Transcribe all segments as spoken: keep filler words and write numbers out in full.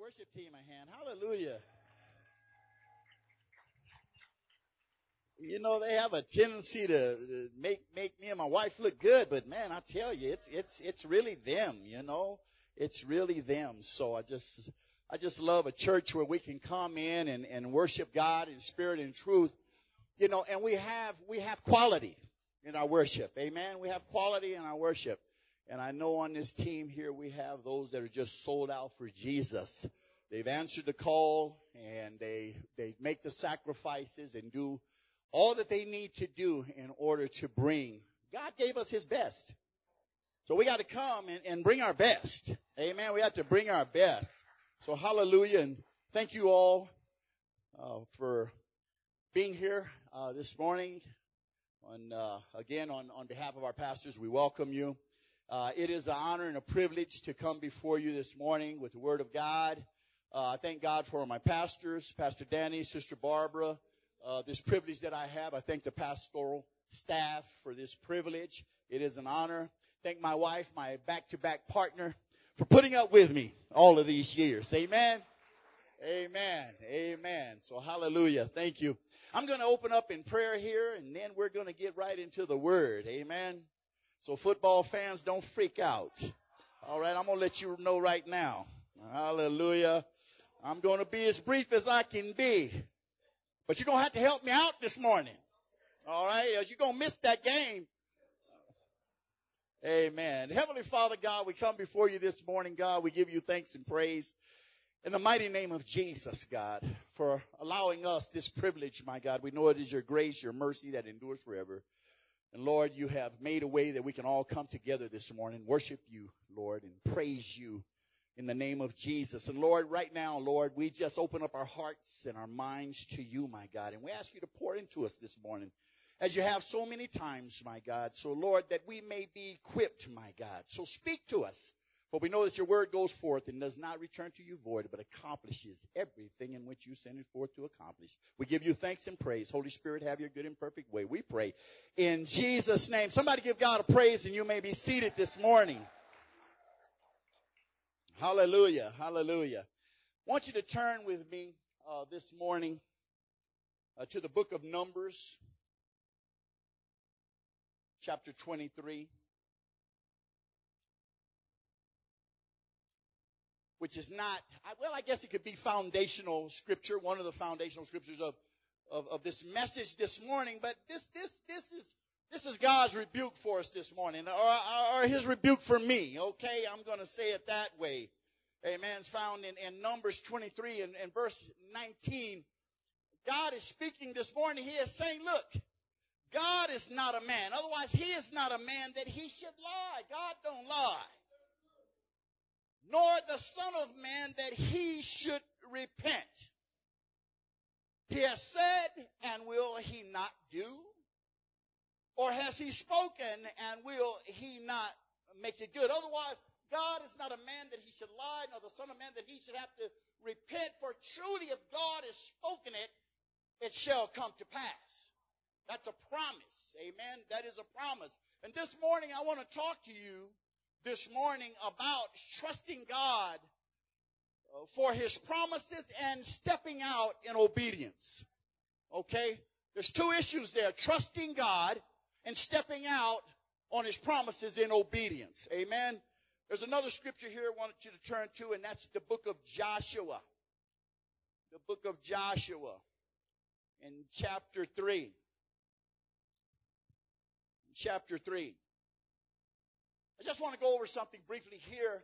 worship team a hand. Hallelujah. You know, they have a tendency to make make me and my wife look good, but man, I tell you, it's it's it's really them, you know. It's really them. So I just I just love a church where we can come in and, and worship God in spirit and truth. You know, and we have we have quality in our worship. Amen. We have quality in our worship. And I know on this team here we have those that are just sold out for Jesus. They've answered the call and they they make the sacrifices and do all that they need to do in order to bring. God gave us his best. So we got to come and, and bring our best. Amen. We have to bring our best. So hallelujah. And thank you all uh, for being here uh, this morning. And uh, again, on, on behalf of our pastors, we welcome you. Uh, it is an honor and a privilege to come before you this morning with the Word of God. Uh, I thank God for my pastors, Pastor Danny, Sister Barbara, uh, this privilege that I have. I thank the pastoral staff for this privilege. It is an honor. Thank my wife, my back-to-back partner, for putting up with me all of these years. Amen. Amen. Amen. So hallelujah. Thank you. I'm going to open up in prayer here, and then we're going to get right into the Word. Amen. So football fans, don't freak out. All right, I'm going to let you know right now. Hallelujah. I'm going to be as brief as I can be. But you're going to have to help me out this morning. All right, as you're going to miss that game. Amen. Heavenly Father, God, we come before you this morning, God. We give you thanks and praise in the mighty name of Jesus, God, for allowing us this privilege, my God. We know it is your grace, your mercy that endures forever. And Lord, you have made a way that we can all come together this morning, worship you, Lord, and praise you in the name of Jesus. And Lord, right now, Lord, we just open up our hearts and our minds to you, my God. And we ask you to pour into us this morning, as you have so many times, my God. So, Lord, that we may be equipped, my God. So speak to us. For we know that your word goes forth and does not return to you void, but accomplishes everything in which you send it forth to accomplish. We give you thanks and praise. Holy Spirit, have your good and perfect way. We pray in Jesus' name. Somebody give God a praise, and you may be seated this morning. Hallelujah. Hallelujah. I want you to turn with me uh, this morning uh, to the book of Numbers, chapter twenty-three. Which is not, well, I guess it could be foundational scripture, one of the foundational scriptures of, of, of this message this morning. But this, this, this is, this is God's rebuke for us this morning, or, or his rebuke for me. Okay, I'm going to say it that way. Amen. It's found in, in Numbers twenty-three and, and verse nineteen. God is speaking this morning. He is saying, look, God is not a man. Otherwise, he is not a man that he should lie. God don't lie. Nor the Son of Man that he should repent. He has said, and will he not do? Or has he spoken, and will he not make it good? Otherwise, God is not a man that he should lie, nor the Son of Man that he should have to repent. For truly, if God has spoken it, it shall come to pass. That's a promise. Amen. That is a promise. And this morning, I want to talk to you this morning about trusting God for his promises and stepping out in obedience. Okay? There's two issues there. Trusting God and stepping out on his promises in obedience. Amen? There's another scripture here I want you to turn to, and that's the book of Joshua. The book of Joshua in chapter three. Chapter three. I just want to go over something briefly here.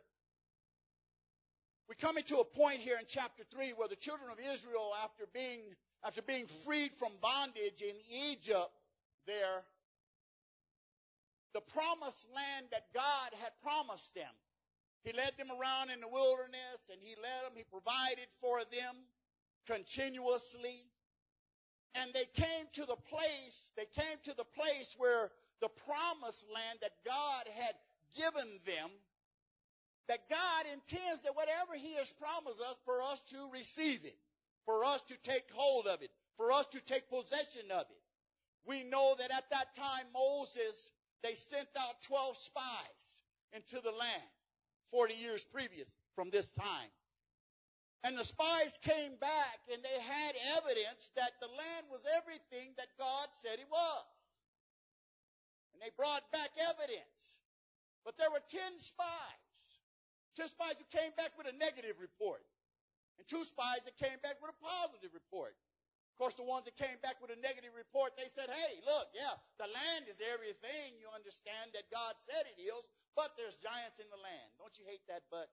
We come into a point here in chapter three where the children of Israel, after being, after being freed from bondage in Egypt there, the promised land that God had promised them. He led them around in the wilderness, and he led them, he provided for them continuously. And they came to the place, they came to the place where the promised land that God had given them, that God intends that whatever he has promised us, for us to receive it, for us to take hold of it, for us to take possession of it. We know that at that time, Moses, they sent out twelve spies into the land, forty years previous from this time. And the spies came back, and they had evidence that the land was everything that God said it was. And they brought back evidence. But there were ten spies. Ten spies who came back with a negative report. And two spies that came back with a positive report. Of course, the ones that came back with a negative report, they said, hey, look, yeah, the land is everything. You understand that God said it is, but there's giants in the land. Don't you hate that but?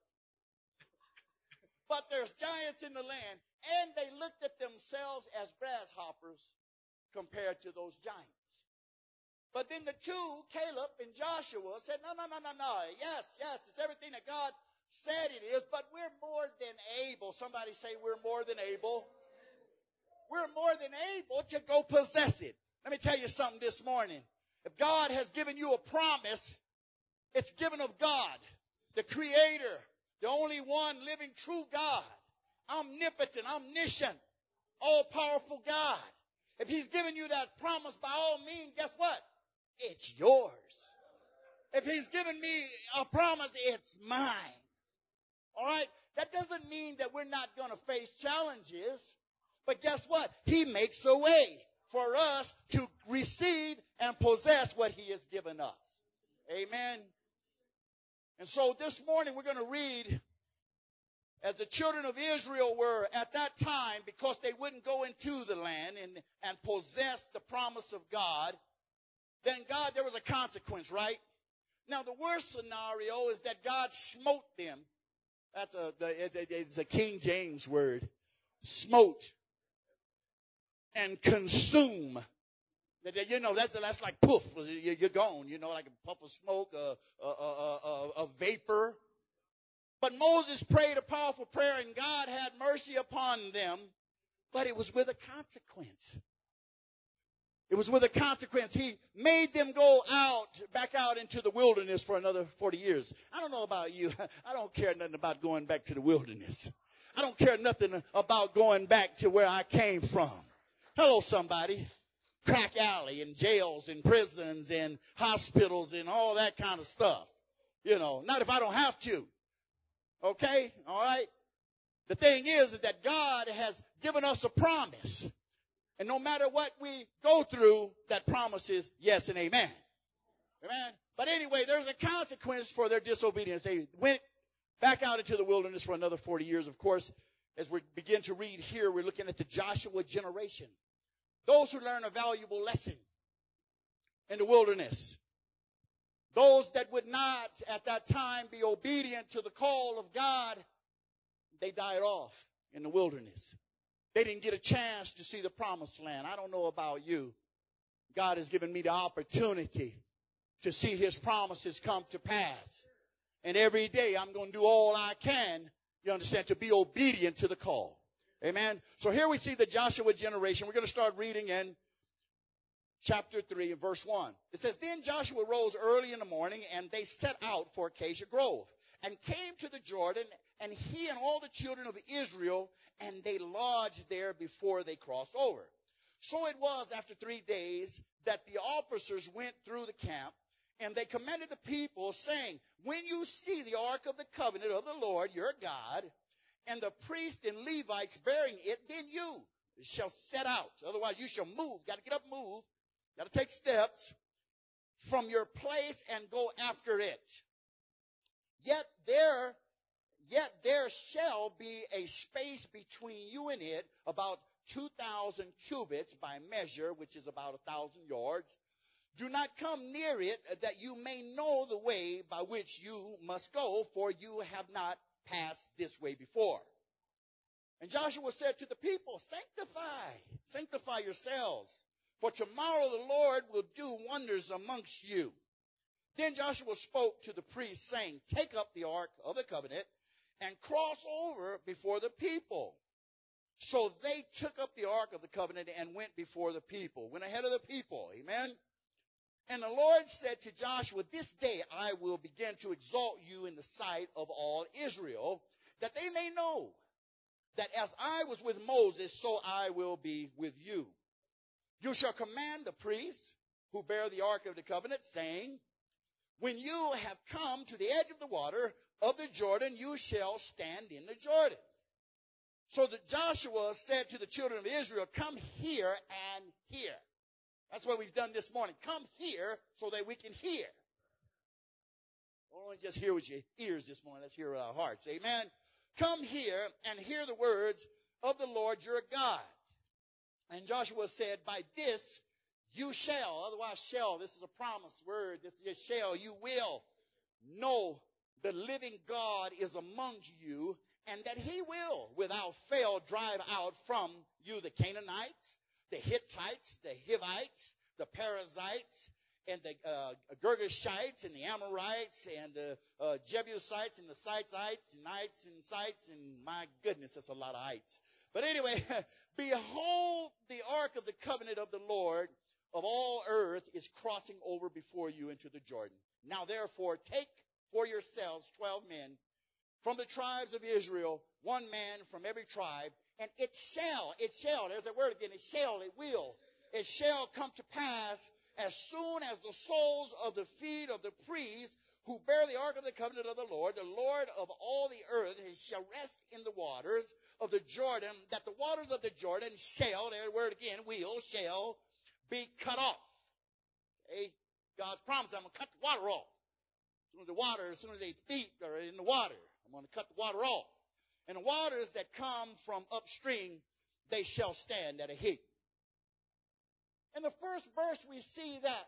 But there's giants in the land, and they looked at themselves as grasshoppers compared to those giants. But then the two, Caleb and Joshua, said, no, no, no, no, no. Yes, yes, it's everything that God said it is, but we're more than able. Somebody say we're more than able. We're more than able to go possess it. Let me tell you something this morning. If God has given you a promise, it's given of God, the Creator, the only one living true God, omnipotent, omniscient, all-powerful God. If he's given you that promise, by all means, guess what? It's yours. If he's given me a promise, it's mine. All right? That doesn't mean that we're not going to face challenges. But guess what? He makes a way for us to receive and possess what he has given us. Amen. And so this morning we're going to read, as the children of Israel were at that time, because they wouldn't go into the land and, and possess the promise of God, then God, there was a consequence, right? Now, the worst scenario is that God smote them. That's a, it's a King James word. Smote. And consume. You know, that's, that's like poof, you're gone, you know, like a puff of smoke, a, a, a, a, a vapor. But Moses prayed a powerful prayer, and God had mercy upon them, but it was with a consequence. It was with a consequence. He made them go out, back out into the wilderness for another forty years. I don't know about you. I don't care nothing about going back to the wilderness. I don't care nothing about going back to where I came from. Hello, somebody. Crack alley and jails and prisons and hospitals and all that kind of stuff. You know, not if I don't have to. Okay? All right? The thing is, is that God has given us a promise. And no matter what we go through, that promise is yes and amen. Amen? But anyway, there's a consequence for their disobedience. They went back out into the wilderness for another forty years. Of course, as we begin to read here, we're looking at the Joshua generation. Those who learn a valuable lesson in the wilderness. Those that would not at that time be obedient to the call of God, they died off in the wilderness. They didn't get a chance to see the promised land. I don't know about you. God has given me the opportunity to see his promises come to pass. And every day I'm going to do all I can, you understand, to be obedient to the call. Amen. So here we see the Joshua generation. We're going to start reading in chapter three and verse one. It says, then Joshua rose early in the morning, and they set out for Acacia Grove, and came to the Jordan, and he and all the children of Israel, and they lodged there before they crossed over. So it was after three days that the officers went through the camp, and they commanded the people, saying, when you see the ark of the covenant of the Lord your God, and the priests and Levites bearing it, then you shall set out. Otherwise, you shall move. Got to get up, move. Got to take steps from your place and go after it. Yet there, yet there shall be a space between you and it, about two thousand cubits by measure, which is about a thousand yards. Do not come near it, that you may know the way by which you must go, for you have not passed this way before. And Joshua said to the people, sanctify, sanctify yourselves, for tomorrow the Lord will do wonders amongst you. Then Joshua spoke to the priests, saying, take up the ark of the covenant and cross over before the people. So they took up the ark of the covenant and went before the people, went ahead of the people. Amen. And the Lord said to Joshua, this day I will begin to exalt you in the sight of all Israel, that they may know that as I was with Moses, so I will be with you. You shall command the priests who bear the ark of the covenant, saying, when you have come to the edge of the water of the Jordan, you shall stand in the Jordan. So that Joshua said to the children of Israel, come here and hear. That's what we've done this morning. Come here so that we can hear. Don't only just hear with your ears this morning. Let's hear with our hearts. Amen. Come here and hear the words of the Lord your God. And Joshua said, by this you shall, otherwise shall, this is a promise word, this is shall, you will know the living God is among you, and that he will without fail drive out from you the Canaanites, the Hittites, the Hivites, the Perizzites, and the uh, Girgashites, and the Amorites, and the uh, Jebusites, and the Siteites, and Ites, and Sites, and my goodness, that's a lot of ites. But anyway, behold, the ark of the covenant of the Lord of all earth is crossing over before you into the Jordan. Now therefore, take for yourselves twelve men from the tribes of Israel, one man from every tribe, and it shall, it shall, there's that word again, it shall, it will, it shall come to pass as soon as the soles of the feet of the priests who bear the ark of the covenant of the Lord, the Lord of all the earth, shall rest in the waters of the Jordan, that the waters of the Jordan shall, there the word again, will, shall be cut off. Okay? God promised, I'm going to cut the water off. As soon as the water, as soon as their feet are in the water, I'm going to cut the water off. And the waters that come from upstream, they shall stand at a heap. In the first verse, we see that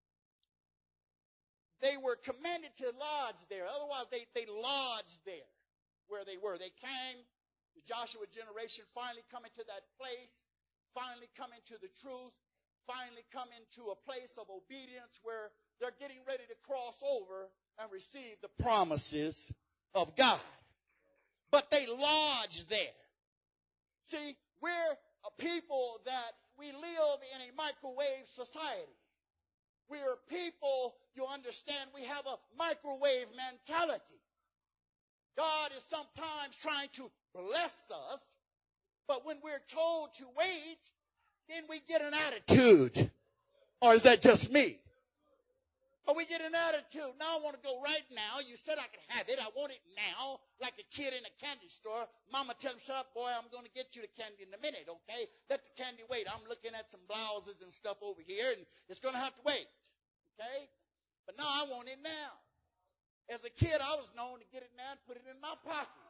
they were commanded to lodge there. Otherwise, they, they lodged there where they were. They came, the Joshua generation finally coming to that place, finally coming to the truth, finally coming to a place of obedience where they're getting ready to cross over and receive the promises of God. But they lodge there. See, we're a people that we live in a microwave society. We are people, you understand, we have a microwave mentality. God is sometimes trying to bless us, but when we're told to wait, then we get an attitude. Or is that just me? Or we get an attitude. Now I want to go right now. You said I could have it. I want it now. Like a kid in a candy store. Mama tell him, shut up, boy. I'm going to get you the candy in a minute, okay? Let the candy wait. I'm looking at some blouses and stuff over here, and it's going to have to wait, okay? But now I want it now. As a kid, I was known to get it now and put it in my pocket.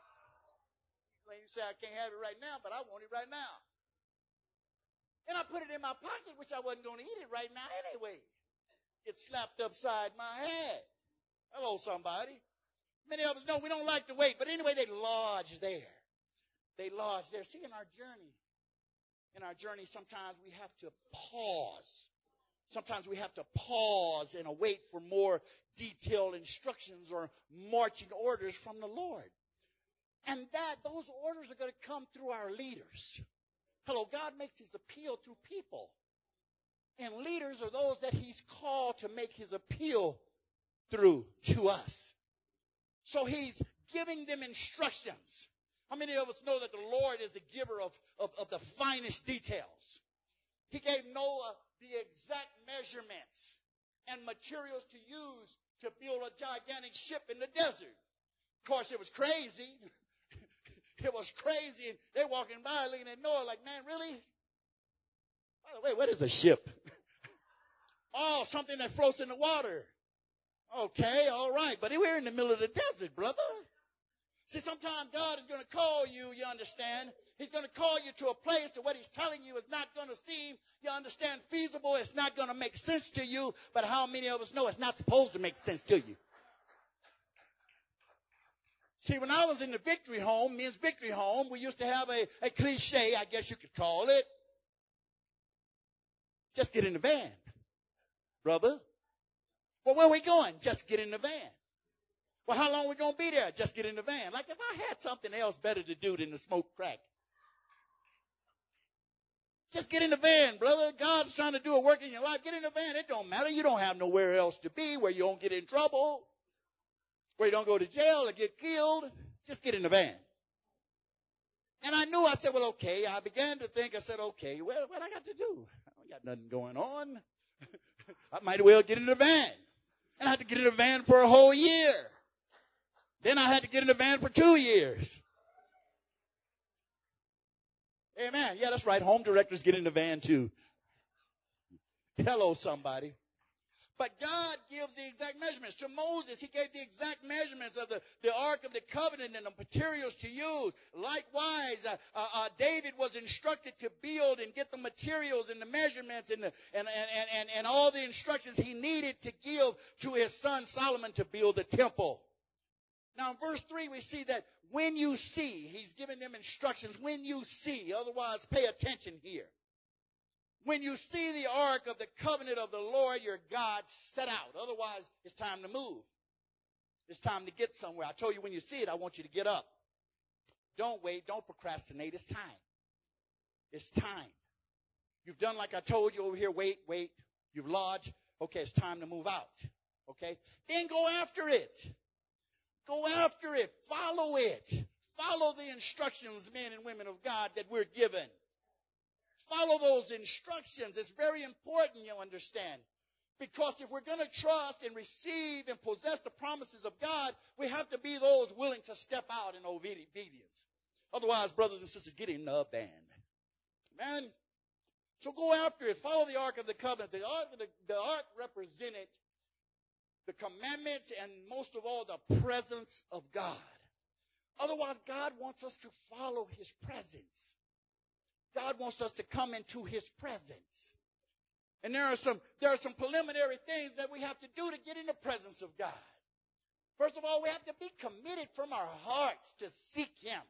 You say I can't have it right now, but I want it right now. And I put it in my pocket, which I wasn't going to eat it right now anyway. Get slapped upside my head. Hello, somebody. Many of us know we don't like to wait, but anyway, they lodge there. They lodge there. See, in our journey, in our journey, sometimes we have to pause. Sometimes we have to pause and await for more detailed instructions or marching orders from the Lord. And that, those orders are going to come through our leaders. Hello, God makes his appeal through people. And leaders are those that he's called to make his appeal through to us. So he's giving them instructions. How many of us know that the Lord is a giver of, of, of the finest details? He gave Noah the exact measurements and materials to use to build a gigantic ship in the desert. Of course, it was crazy. It was crazy. And they're walking by looking at Noah like, man, really? By the way, what is a ship? Oh, something that floats in the water. Okay, all right. But we're in the middle of the desert, brother. See, sometimes God is going to call you, you understand. He's going to call you to a place to what he's telling you is not going to seem, you understand, feasible. It's not going to make sense to you. But how many of us know it's not supposed to make sense to you? See, when I was in the Victory Home, men's Victory Home, we used to have a, a cliche, I guess you could call it. Just get in the van, brother. Well, where are we going? Just get in the van. Well, how long are we going to be there? Just get in the van. Like if I had something else better to do than to smoke crack. Just get in the van, brother. God's trying to do a work in your life. Get in the van. It don't matter. You don't have nowhere else to be where you don't get in trouble, where you don't go to jail or get killed. Just get in the van. And I knew, I said, well, okay. I began to think, I said, okay, well, what I got to do? I got nothing going on. I might as well get in the van. And I had to get in the van for a whole year. Then I had to get in the van for two years. Amen. Yeah, that's right. Home directors get in the van too. Hello, somebody. But God gives the exact measurements. To Moses, he gave the exact measurements of the, the Ark of the Covenant and the materials to use. Likewise, uh, uh, uh, David was instructed to build and get the materials and the measurements and, the, and, and, and, and all the instructions he needed to give to his son Solomon to build the temple. Now, in verse three, we see that when you see, he's giving them instructions. When you see, otherwise pay attention here. When you see the ark of the covenant of the Lord your God set out. Otherwise, it's time to move. It's time to get somewhere. I told you when you see it, I want you to get up. Don't wait. Don't procrastinate. It's time. It's time. You've done like I told you over here. Wait, wait. You've lodged. Okay, it's time to move out. Okay? Then go after it. Go after it. Follow it. Follow the instructions, men and women of God, that we're given. Follow those instructions. It's very important, you understand. Because if we're going to trust and receive and possess the promises of God, we have to be those willing to step out in obedience. Otherwise, brothers and sisters, get in the band. Amen. So go after it. Follow the Ark of the Covenant. The Ark, the, the Ark represented the commandments and most of all the presence of God. Otherwise, God wants us to follow his presence. God wants us to come into his presence. And there are some there are some preliminary things that we have to do to get in the presence of God. First of all, we have to be committed from our hearts to seek him.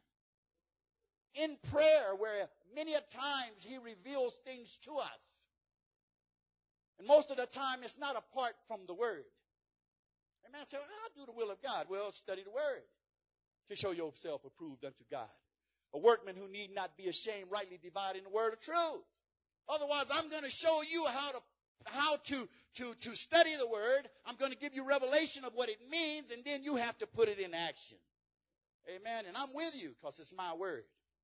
In prayer, where many a times he reveals things to us. And most of the time, it's not apart from the word. Amen. Say, well, I'll do the will of God. Well, study the word to show yourself approved unto God. A workman who need not be ashamed, rightly dividing the word of truth. Otherwise, I'm going to show you how to how to, to, to study the word. I'm going to give you revelation of what it means, and then you have to put it in action. Amen. And I'm with you because it's my word.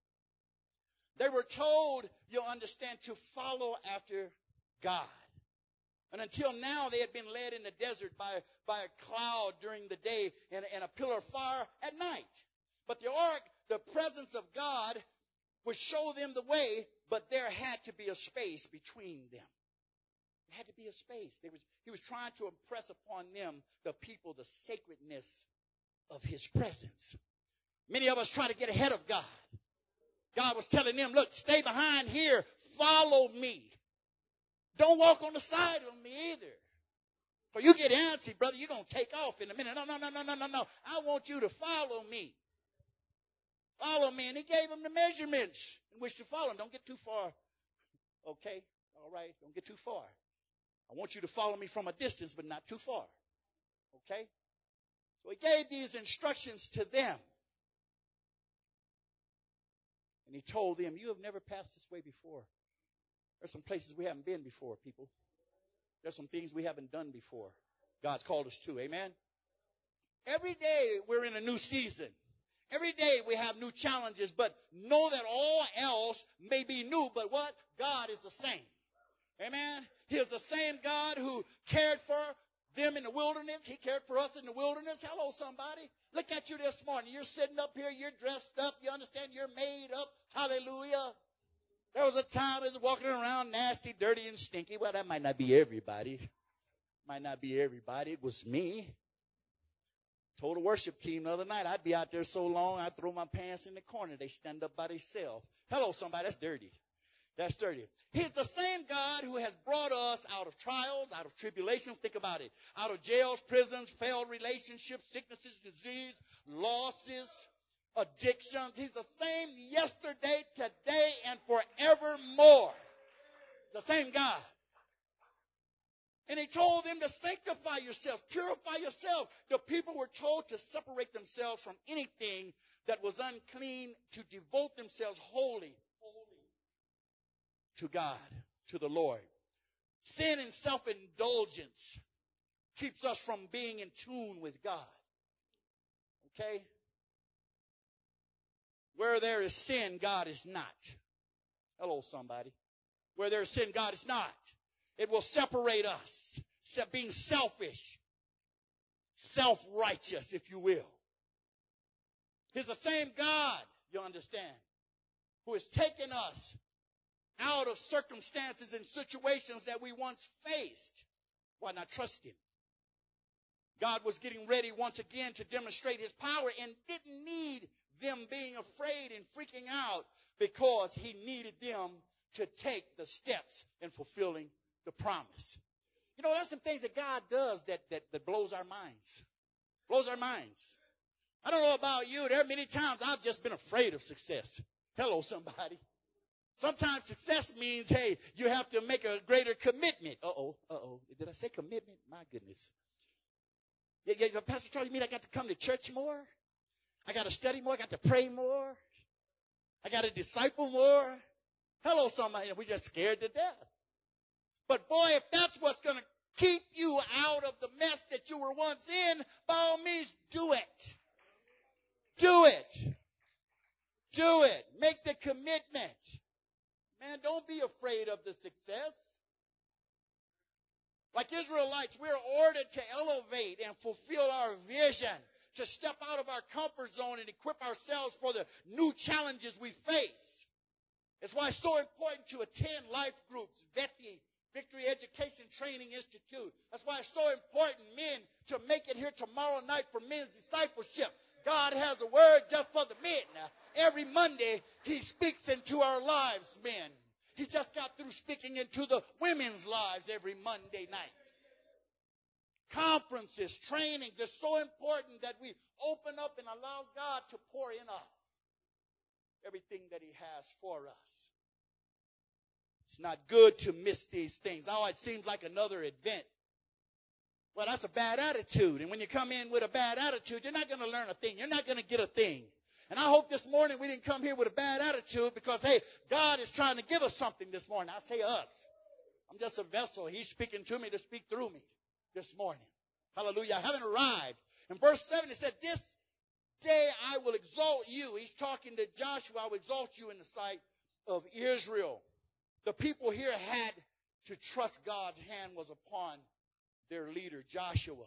They were told, you'll understand, to follow after God. And until now, they had been led in the desert by, by a cloud during the day and, and a pillar of fire at night. But the ark, the presence of God, would show them the way, but there had to be a space between them. There had to be a space. There was, he was trying to impress upon them, the people, the sacredness of his presence. Many of us try to get ahead of God. God was telling them, look, stay behind here. Follow me. Don't walk on the side of me either. Or you get antsy, brother, you're going to take off in a minute. No, no, no, no, no, no, no. I want you to follow me. Follow me. And he gave them the measurements in which to follow him. Don't get too far. Okay? All right? Don't get too far. I want you to follow me from a distance, but not too far. Okay? So he gave these instructions to them. And he told them, you have never passed this way before. There's some places we haven't been before, people. There's some things we haven't done before. God's called us to. Amen? Every day we're in a new season. Every day we have new challenges, but know that all else may be new. But what? God is the same. Amen? He is the same God who cared for them in the wilderness. He cared for us in the wilderness. Hello, somebody. Look at you this morning. You're sitting up here. You're dressed up. You understand? You're made up. Hallelujah. There was a time I was walking around nasty, dirty, and stinky. Well, that might not be everybody. Might not be everybody. It was me. Told the worship team the other night, I'd be out there so long, I'd throw my pants in the corner. They stand up by themselves. Hello, somebody. That's dirty. That's dirty. He's the same God who has brought us out of trials, out of tribulations. Think about it. Out of jails, prisons, failed relationships, sicknesses, disease, losses, addictions. He's the same yesterday, today, and forevermore. The same God. And he told them to sanctify yourselves, purify yourself. The people were told to separate themselves from anything that was unclean, to devote themselves wholly, wholly to God, to the Lord. Sin and self-indulgence keeps us from being in tune with God. Okay? Where there is sin, God is not. Hello, somebody. Where there is sin, God is not. It will separate us. Being selfish. Self-righteous, if you will. He's the same God, you understand, who has taken us out of circumstances and situations that we once faced. Why not trust him? God was getting ready once again to demonstrate his power and didn't need them being afraid and freaking out because he needed them to take the steps in fulfilling the promise. You know, there's some things that God does that, that, that blows our minds. Blows our minds. I don't know about you. There are many times I've just been afraid of success. Hello, somebody. Sometimes success means, hey, you have to make a greater commitment. Uh-oh, uh-oh. Did I say commitment? My goodness. Yeah, yeah, Pastor Charlie, you mean I got to come to church more? I got to study more? I got to pray more? I got to disciple more? Hello, somebody. We're just scared to death. But boy, if that's what's going to keep you out of the mess that you were once in, by all means, do it. Do it. Do it. Make the commitment. Man, don't be afraid of the success. Like Israelites, we're ordered to elevate and fulfill our vision, to step out of our comfort zone and equip ourselves for the new challenges we face. It's why it's so important to attend life groups, V E T I, Victory Education Training Institute. That's why it's so important, men, to make it here tomorrow night for men's discipleship. God has a word just for the men. Every Monday, he speaks into our lives, men. He just got through speaking into the women's lives every Monday night. Conferences, trainings, it's so important that we open up and allow God to pour in us everything that he has for us. It's not good to miss these things. Oh, it seems like another event. Well, that's a bad attitude. And when you come in with a bad attitude, you're not going to learn a thing. You're not going to get a thing. And I hope this morning we didn't come here with a bad attitude because, hey, God is trying to give us something this morning. I say us. I'm just a vessel. He's speaking to me to speak through me this morning. Hallelujah. I haven't arrived. In verse seven, it said, this day I will exalt you. He's talking to Joshua. I will exalt you in the sight of Israel. The people here had to trust God's hand was upon their leader, Joshua.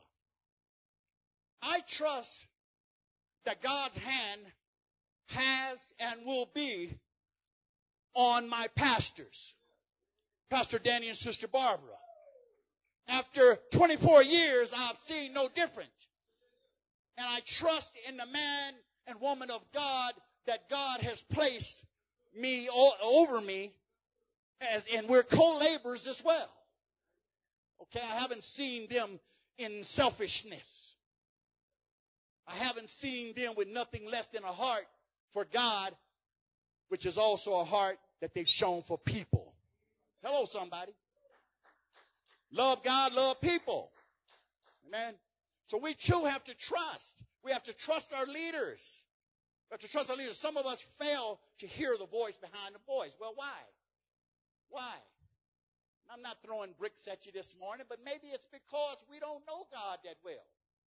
I trust that God's hand has and will be on my pastors, Pastor Danny and Sister Barbara. After twenty-four years, I've seen no different. And I trust in the man and woman of God that God has placed me over me, as and we're co-laborers as well. Okay, I haven't seen them in selfishness. I haven't seen them with nothing less than a heart for God, which is also a heart that they've shown for people. Hello, somebody. Love God, love people. Amen. So we too have to trust. We have to trust our leaders. We have to trust our leaders. Some of us fail to hear the voice behind the voice. Well, why? Why? I'm not throwing bricks at you this morning, but maybe it's because we don't know God that well.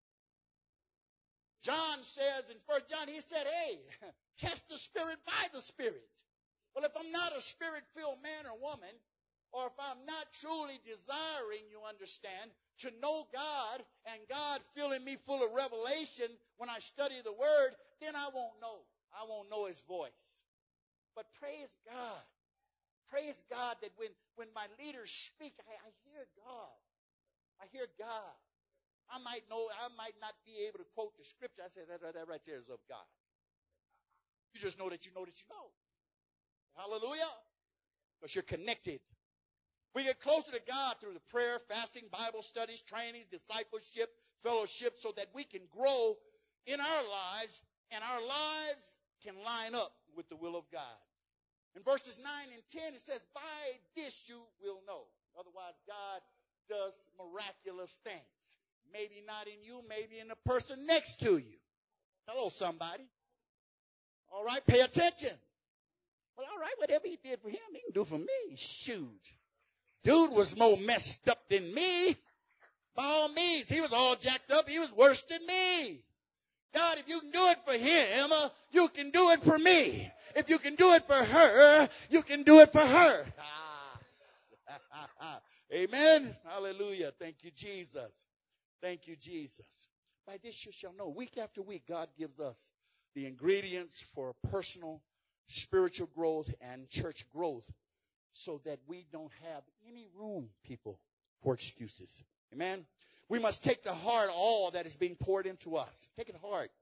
John says in First John, he said, hey, test the Spirit by the Spirit. Well, if I'm not a Spirit-filled man or woman, or if I'm not truly desiring, you understand, to know God and God filling me full of revelation when I study the Word, then I won't know. I won't know his voice. But praise God. Praise God that when, when my leaders speak, I, I hear God. I hear God. I might know, I might not be able to quote the scripture. I say that, that, that right there is of God. You just know that you know that you know. Hallelujah. Because you're connected. We get closer to God through the prayer, fasting, Bible studies, trainings, discipleship, fellowship, so that we can grow in our lives and our lives can line up with the will of God. In verses nine and ten, it says, by this you will know. Otherwise, God does miraculous things. Maybe not in you, maybe in the person next to you. Hello, somebody. All right, pay attention. Well, all right, whatever he did for him, he can do for me. Shoot. Dude was more messed up than me. By all means, he was all jacked up. He was worse than me. God, if you can do it for him, uh, you can do it for me. If you can do it for her, you can do it for her. Ah. Amen. Hallelujah. Thank you, Jesus. Thank you, Jesus. By this you shall know. Week after week, God gives us the ingredients for a personal spiritual growth and church growth so that we don't have any room, people, for excuses. Amen? We must take to heart all that is being poured into us. Take it to heart.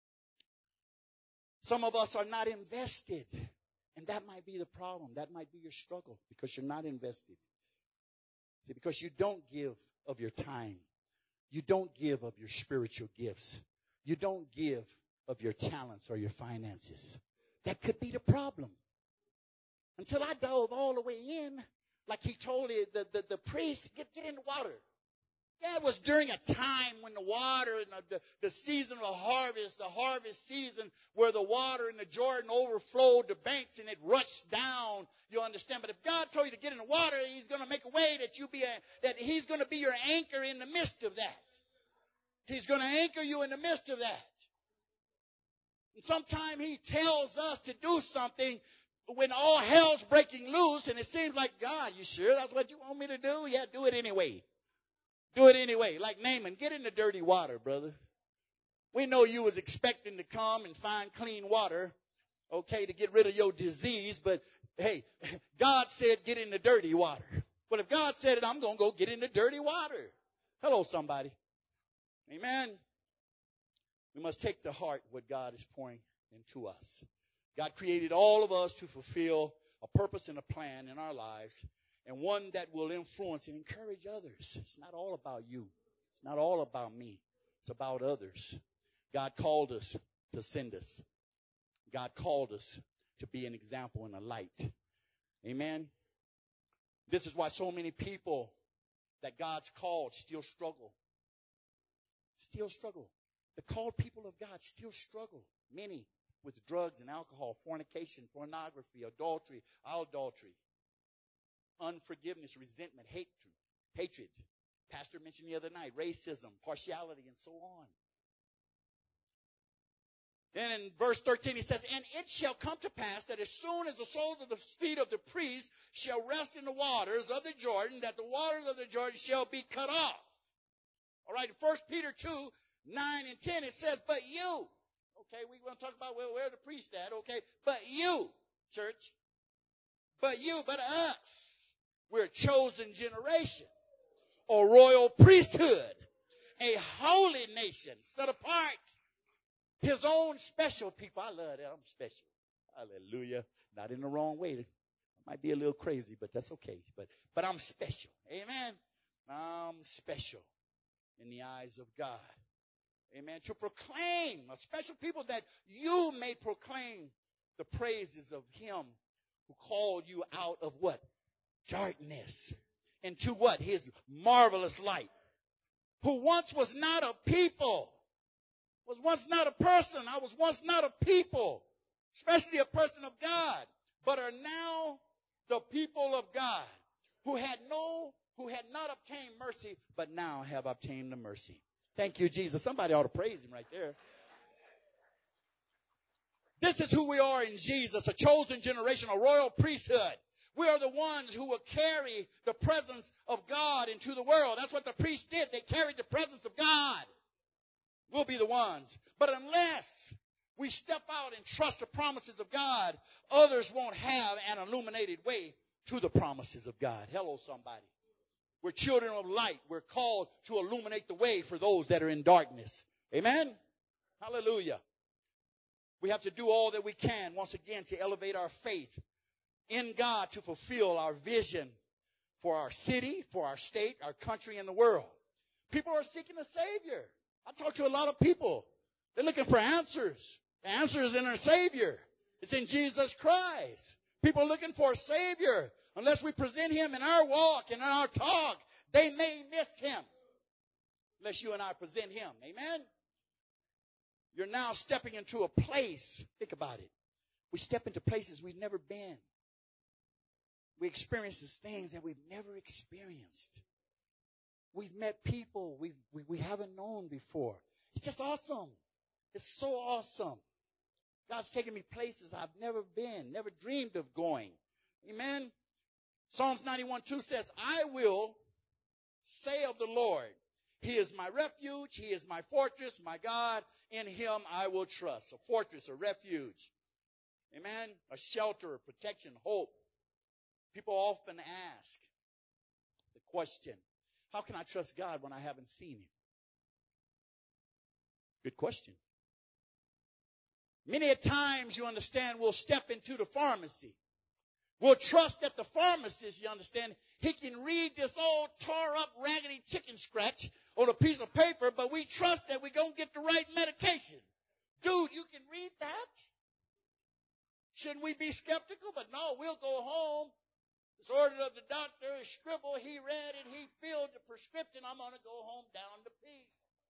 Some of us are not invested, and that might be the problem. That might be your struggle because you're not invested. See, because you don't give of your time. You don't give of your spiritual gifts. You don't give of your talents or your finances. That could be the problem. Until I dove all the way in, like he told the, the, the, the priest, get, get in the water. Yeah, it was during a time when the water and the, the season of harvest, the harvest season, where the water in the Jordan overflowed the banks and it rushed down. You understand? But if God told you to get in the water, he's going to make a way that you be a, that he's going to be your anchor in the midst of that. He's going to anchor you in the midst of that. And sometimes he tells us to do something when all hell's breaking loose, and it seems like, God, you sure that's what you want me to do? Yeah, do it anyway. Do it anyway. Like Naaman, get in the dirty water, brother. We know you was expecting to come and find clean water, okay, to get rid of your disease, but hey, God said get in the dirty water. Well, if God said it, I'm going to go get in the dirty water. Hello, somebody. Amen. We must take to heart what God is pouring into us. God created all of us to fulfill a purpose and a plan in our lives, and one that will influence and encourage others. It's not all about you. It's not all about me. It's about others. God called us to send us. God called us to be an example and a light. Amen. This is why so many people that God's called still struggle. Still struggle. The called people of God still struggle. Many with drugs and alcohol, fornication, pornography, adultery, adultery, unforgiveness, resentment, hatred, hatred. Pastor mentioned the other night, racism, partiality, and so on. Then in verse thirteen, he says, and it shall come to pass that as soon as the soles of the feet of the priests shall rest in the waters of the Jordan, that the waters of the Jordan shall be cut off. All right, in First Peter two, nine and ten, it says, but you, okay, we want to talk about, well, where the priest at, okay, but you, church, but you, but us, we're a chosen generation, a royal priesthood, a holy nation, set apart, his own special people. I love that. I'm special. Hallelujah. Not in the wrong way. I might be a little crazy, but that's okay. But, but I'm special. Amen. I'm special in the eyes of God. Amen. To proclaim, a special people that you may proclaim the praises of him who called you out of what? Darkness. Into what? His marvelous light. Who once was not a people. Was once not a person. I was once not a people. Especially a person of God. But are now the people of God. Who had no, who had not obtained mercy, but now have obtained the mercy. Thank you, Jesus. Somebody ought to praise him right there. This is who we are in Jesus, a chosen generation, a royal priesthood. We are the ones who will carry the presence of God into the world. That's what the priests did. They carried the presence of God. We'll be the ones. But unless we step out and trust the promises of God, others won't have an illuminated way to the promises of God. Hello, somebody. We're children of light. We're called to illuminate the way for those that are in darkness. Amen? Hallelujah. We have to do all that we can, once again, to elevate our faith in God to fulfill our vision for our city, for our state, our country, and the world. People are seeking a Savior. I talk to a lot of people. They're looking for answers. The answer is in our Savior. It's in Jesus Christ. People are looking for a Savior. Unless we present him in our walk and in our talk, they may miss him. Unless you and I present him. Amen? You're now stepping into a place. Think about it. We step into places we've never been. We experience things that we've never experienced. We've met people we've, we, we haven't known before. It's just awesome. It's so awesome. God's taking me places I've never been, never dreamed of going. Amen? Psalms ninety-one two says, I will say of the Lord, he is my refuge, he is my fortress, my God, in him I will trust. A fortress, a refuge. Amen. A shelter, protection, hope. People often ask the question, how can I trust God when I haven't seen him? Good question. Many a times, you understand, we'll step into the pharmacy. We'll trust that the pharmacist, you understand, he can read this old tore up raggedy chicken scratch on a piece of paper, but we trust that we're going to get the right medication. Dude, you can read that? Shouldn't we be skeptical? But no, we'll go home. It's ordered of the doctor, he scribbled, he read it, he filled the prescription. I'm going to go home down the pill.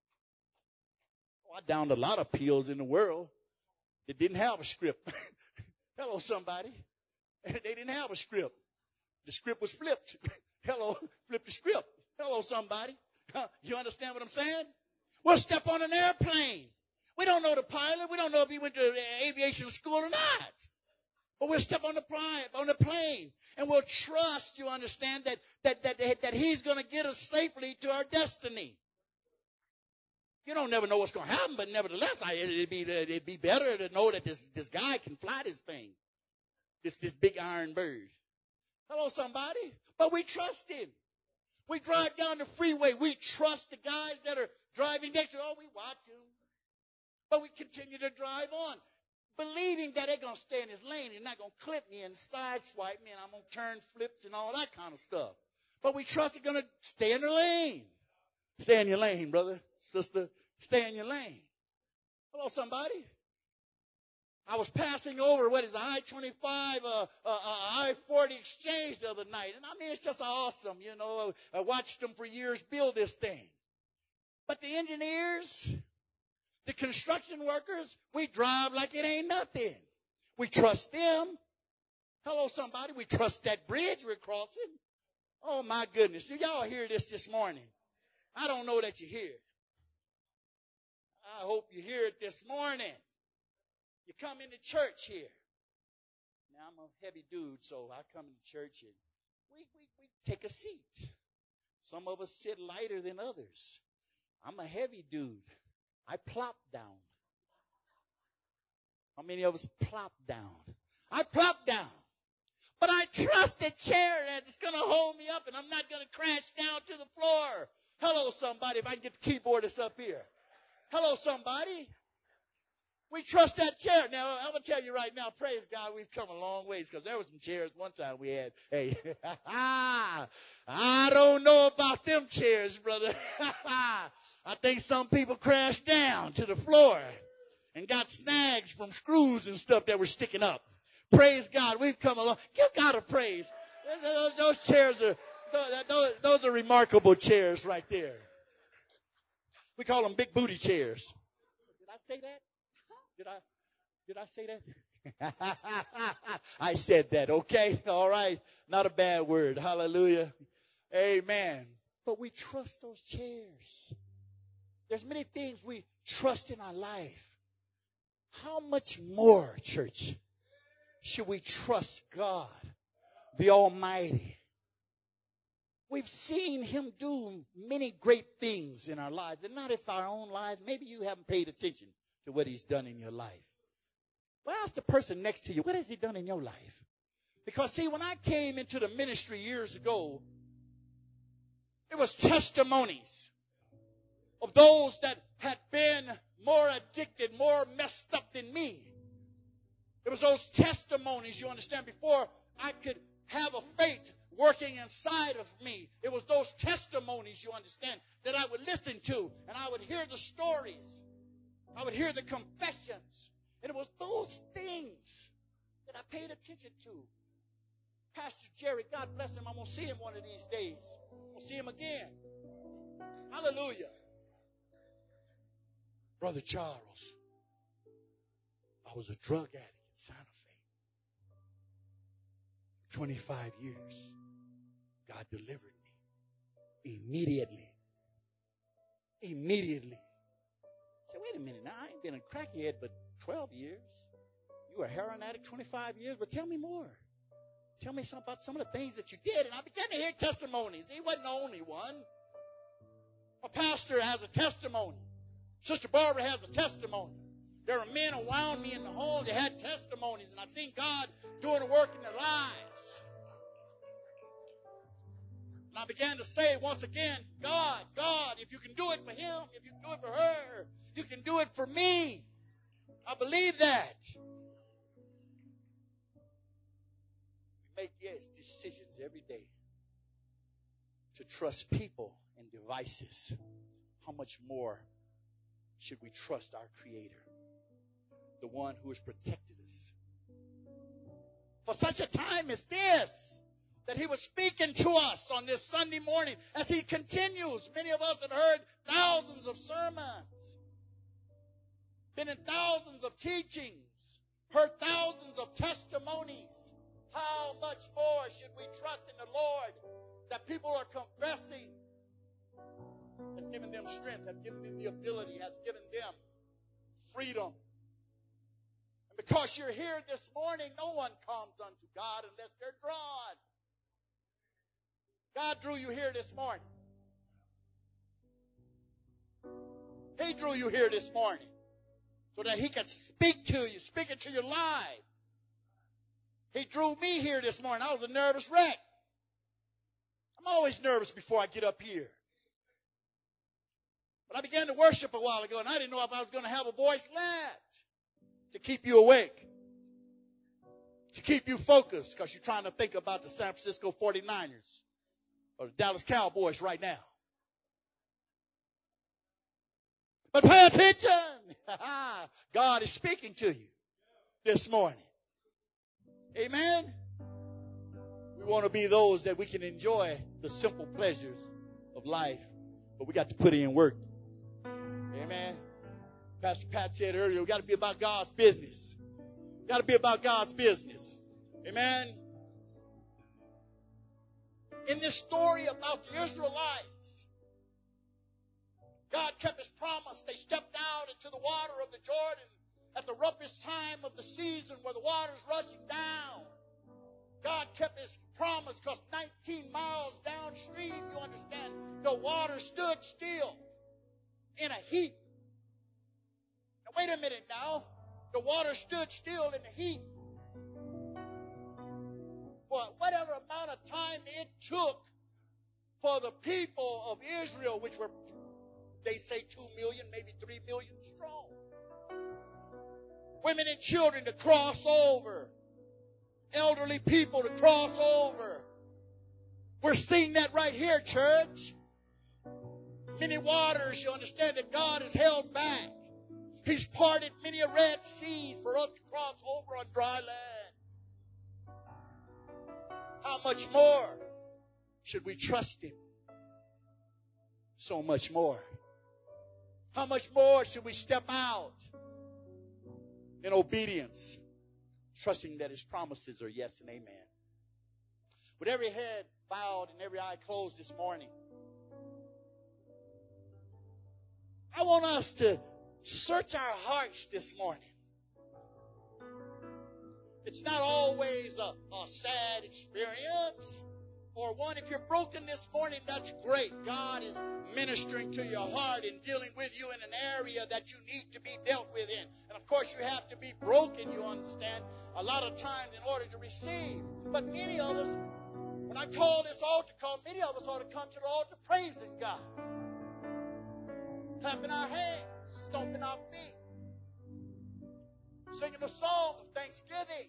Oh, I downed a lot of pills in the world that didn't have a script. Hello, somebody. They didn't have a script. The script was flipped. Hello, flip the script. Hello, somebody. You understand what I'm saying? We'll step on an airplane. We don't know the pilot. We don't know if he went to aviation school or not. But we'll step on the on the plane, and we'll trust, you understand, that that that, that he's going to get us safely to our destiny. You don't never know what's going to happen, but nevertheless, I, it'd be it'd be better to know that this this guy can fly this thing. This, this big iron bird. Hello, somebody. But we trust him. We drive down the freeway. We trust the guys that are driving next to us. Oh, we watch them. But we continue to drive on, believing that they're going to stay in his lane. They're not going to clip me and sideswipe me, and I'm going to turn flips and all that kind of stuff. But we trust they're going to stay in the lane. Stay in your lane, brother, sister. Stay in your lane. Hello, somebody. I was passing over, what is I twenty-five, uh, uh, uh, I forty exchange the other night. And I mean, it's just awesome. You know, I watched them for years build this thing. But the engineers, the construction workers, we drive like it ain't nothing. We trust them. Hello, somebody. We trust that bridge we're crossing. Oh, my goodness. Do y'all hear this this morning? I don't know that you hear it. I hope you hear it this morning. You come into church here. Now, I'm a heavy dude, so I come into church and we, we, we take a seat. Some of us sit lighter than others. I'm a heavy dude. I plop down. How many of us plop down? I plop down. But I trust the chair that's going to hold me up and I'm not going to crash down to the floor. Hello, somebody, if I can get the keyboardist up here. Hello, somebody. We trust that chair. Now, I'm going to tell you right now, praise God, we've come a long ways because there were some chairs one time we had. Hey, I don't know about them chairs, brother. I think some people crashed down to the floor and got snags from screws and stuff that were sticking up. Praise God, we've come along. Give God a praise. Those, those chairs are, those, those are remarkable chairs right there. We call them big booty chairs. Did I say that? Did I, did I say that? I said that, okay? All right. Not a bad word. Hallelujah. Amen. But we trust those chairs. There's many things we trust in our life. How much more, church, should we trust God, the Almighty? We've seen him do many great things in our lives, and not if our own lives. Maybe you haven't paid attention to what he's done in your life. Well, ask the person next to you, what has he done in your life? Because, see, when I came into the ministry years ago, it was testimonies of those that had been more addicted, more messed up than me. It was those testimonies, you understand, before I could have a faith working inside of me. It was those testimonies, you understand, that I would listen to, and I would hear the stories. I would hear the confessions. And it was those things that I paid attention to. Pastor Jerry, God bless him. I'm going to see him one of these days. I'm going to see him again. Hallelujah. Brother Charles, I was a drug addict in Santa Fe. twenty-five years. God delivered me. Immediately. Immediately. I said, wait a minute, now I ain't been a crackhead but twelve years. You were a heroin addict twenty-five years, but tell me more. Tell me something about some of the things that you did. And I began to hear testimonies. He wasn't the only one. A pastor has a testimony. Sister Barbara has a testimony. There are men around me in the homes that had testimonies, and I've seen God doing a work in their lives. And I began to say once again, God, God, if you can do it for him, if you can do it for her, you can do it for me. I believe that. We make, yes, decisions every day to trust people and devices. How much more should we trust our Creator, the one who has protected us for such a time as this, that he was speaking to us on this Sunday morning as he continues. Many of us have heard thousands of sermons, been in thousands of teachings, heard thousands of testimonies. How much more should we trust in the Lord that people are confessing has given them strength, has given them the ability, has given them freedom. And because you're here this morning, no one comes unto God unless they're drawn. God drew you here this morning. He drew you here this morning so that he could speak to you, speak into your life. He drew me here this morning. I was a nervous wreck. I'm always nervous before I get up here. But I began to worship a while ago, and I didn't know if I was going to have a voice left to keep you awake, to keep you focused, because you're trying to think about the San Francisco forty-niners or the Dallas Cowboys right now. But pay attention. God is speaking to you this morning. Amen. We want to be those that we can enjoy the simple pleasures of life, but we got to put in work. Amen. Pastor Pat said earlier, we got to be about God's business. Got to be about God's business. Amen. In this story about the Israelites, God kept his promise. They stepped out into the water of the Jordan at the roughest time of the season where the water's rushing down. God kept his promise because nineteen miles downstream, you understand, the water stood still in a heap. Now, wait a minute now. The water stood still in the heap. But whatever amount of time it took for the people of Israel, which were, they say two million, maybe three million strong, women and children to cross over, elderly people to cross over. We're seeing that right here, church. Many waters, you understand that God has held back. He's parted many a Red Sea for us to cross over on dry land. How much more should we trust him? So much more. How much more should we step out in obedience, trusting that his promises are yes and amen? With every head bowed and every eye closed this morning, I want us to search our hearts this morning. It's not always a, a sad experience or one. If you're broken this morning, that's great. God is ministering to your heart and dealing with you in an area that you need to be dealt with in. And of course, you have to be broken, you understand, a lot of times in order to receive. But many of us, when I call this altar call, many of us ought to come to the altar praising God, clapping our hands, stomping our feet, singing a song of thanksgiving.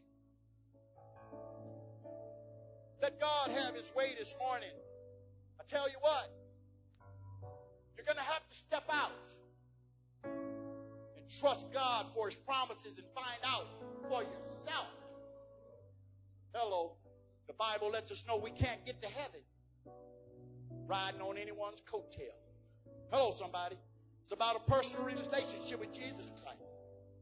Let God have his way this morning. I tell you what, you're going to have to step out and trust God for his promises and find out for yourself. Hello. The Bible lets us know we can't get to heaven riding on anyone's coattail. Hello, somebody. It's about a personal relationship with Jesus Christ.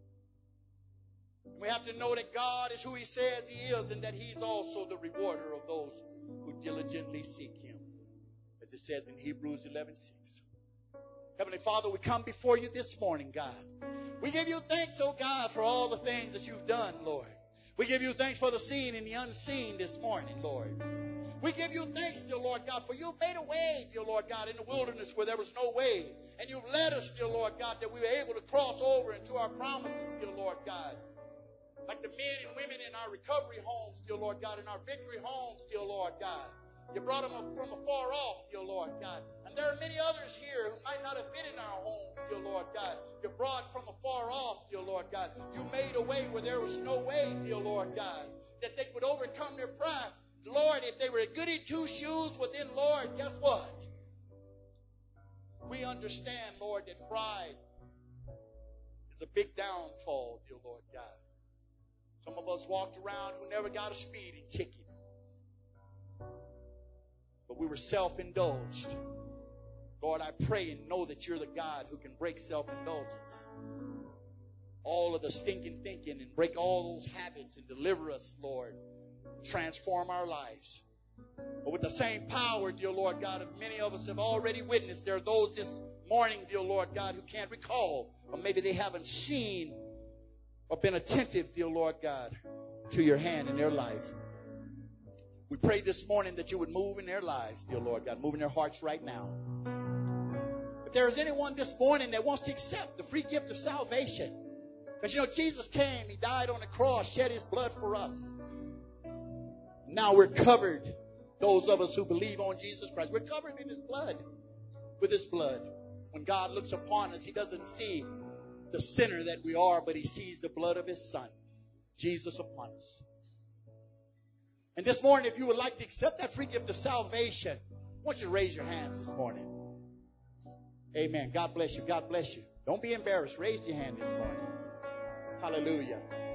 We have to know that God is who he says he is and that he's also the rewarder of those who diligently seek him, as it says in Hebrews eleven six. Heavenly Father, we come before you this morning, God. We give you thanks, oh God, for all the things that you've done, Lord. We give you thanks for the seen and the unseen this morning, Lord. We give you thanks, dear Lord God, for you've made a way, dear Lord God, in the wilderness where there was no way. And you've led us, dear Lord God, that we were able to cross over into our promises, dear Lord God. Like the men and women in our recovery homes, dear Lord God, in our victory homes, dear Lord God. You brought them from afar off, dear Lord God. And there are many others here who might not have been in our homes, dear Lord God. You brought from afar off, dear Lord God. You made a way where there was no way, dear Lord God, that they would overcome their pride. Lord, if they were a goody two-shoes within, Lord, guess what? We understand, Lord, that pride is a big downfall, dear Lord God. Some of us walked around who never got a speeding ticket. But we were self-indulged. Lord, I pray and know that you're the God who can break self-indulgence. All of the stinking thinking and break all those habits and deliver us, Lord. Transform our lives. But with the same power, dear Lord God, of many of us have already witnessed, there are those this morning, dear Lord God, who can't recall, or maybe they haven't seen or been attentive, dear Lord God, to your hand in their life. We pray this morning that you would move in their lives, dear Lord God, move in their hearts right now. If there is anyone this morning that wants to accept the free gift of salvation, because you know Jesus came, he died on the cross, shed his blood for us. Now we're covered, those of us who believe on Jesus Christ, we're covered in his blood, with his blood. When God looks upon us, he doesn't see the sinner that we are, but he sees the blood of his son, Jesus, upon us. And this morning, if you would like to accept that free gift of salvation, I want you to raise your hands this morning. Amen. God bless you. God bless you. Don't be embarrassed. Raise your hand this morning. Hallelujah.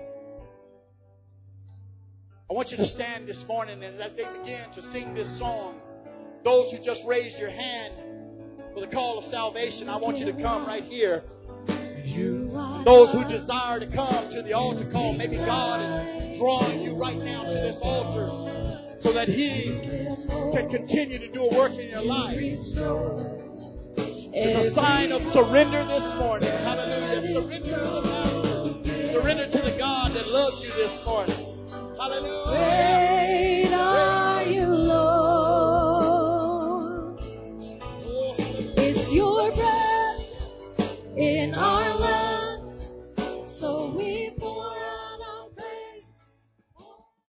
I want you to stand this morning, and as they begin to sing this song, those who just raised your hand for the call of salvation, I want you to come right here. Those who desire to come to the altar call, maybe God is drawing you right now to this altar so that he can continue to do a work in your life. It's a sign of surrender this morning. Hallelujah. Surrender to the Master. Surrender to the God that loves you this morning. Hallelujah. Great are you, Lord. It's your breath in our